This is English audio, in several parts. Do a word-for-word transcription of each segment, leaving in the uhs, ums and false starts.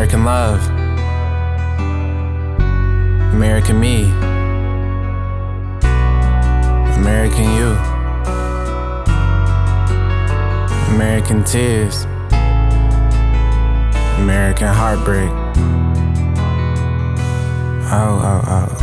American love, American me, American you, American tears, American heartbreak. Oh, oh, oh.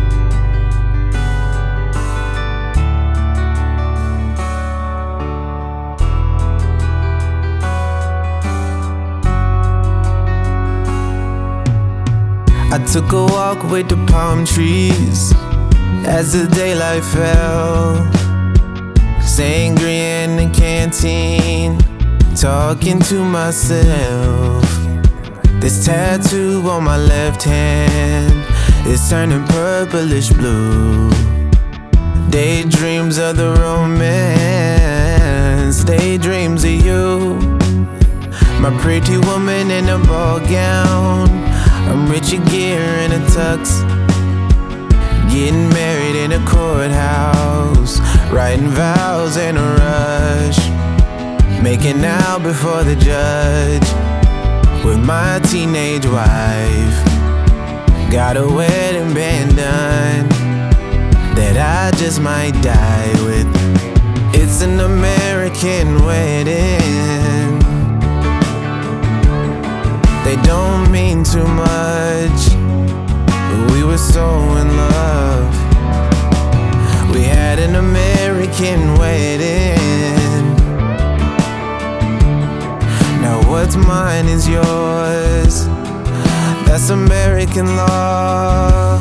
I took a walk with the palm trees as the daylight fell, sangria in the canteen, talking to myself. This tattoo on my left hand is turning purplish blue. Daydreams of the romance, daydreams of you. My pretty woman in a ball gown, I'm Richard Gere in a tux, getting married in a courthouse, writing vows in a rush, making out before the judge with my teenage wife. Got a wedding band done that I just might die with. It's an American wedding. They don't mean too much, but we were so in love. We had an American wedding. Now what's mine is yours. That's American law.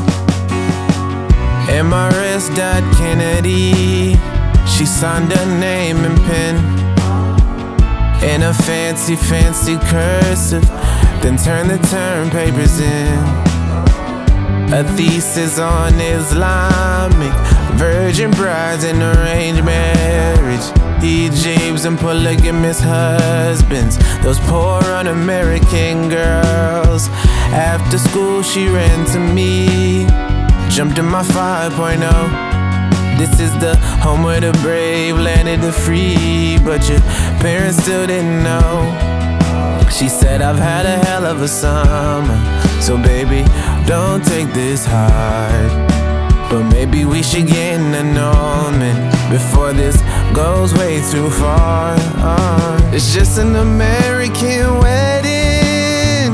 M R S Kennedy, she signed her name and pen in a fancy, fancy cursive, then turned the term papers in. A thesis on Islamic virgin brides and arranged marriage, hijabs and polygamous husbands, those poor un-American girls. After school she ran to me, jumped in my five point oh. This is the home of the brave, land of the free, but your parents still didn't know. She said, I've had a hell of a summer, so baby, don't take this hard. But maybe we should get an annulment before this goes way too far. uh, It's just an American wedding.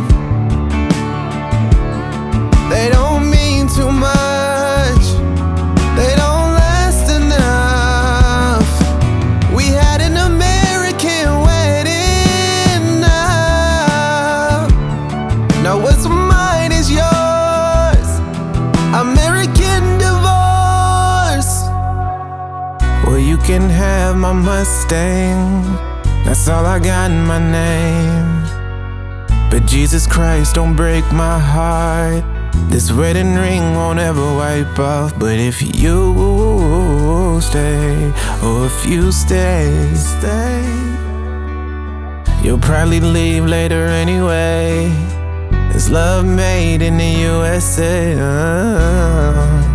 They don't mean too much, they don't last enough. We had an American wedding. Now, now what's mine is yours. American divorce. Well, you can have my Mustang, that's all I got in my name. But Jesus Christ, don't break my heart. This wedding ring won't ever wipe off. But if you stay, or if you stay, stay, you'll probably leave later anyway. It's love made in the U S A. uh.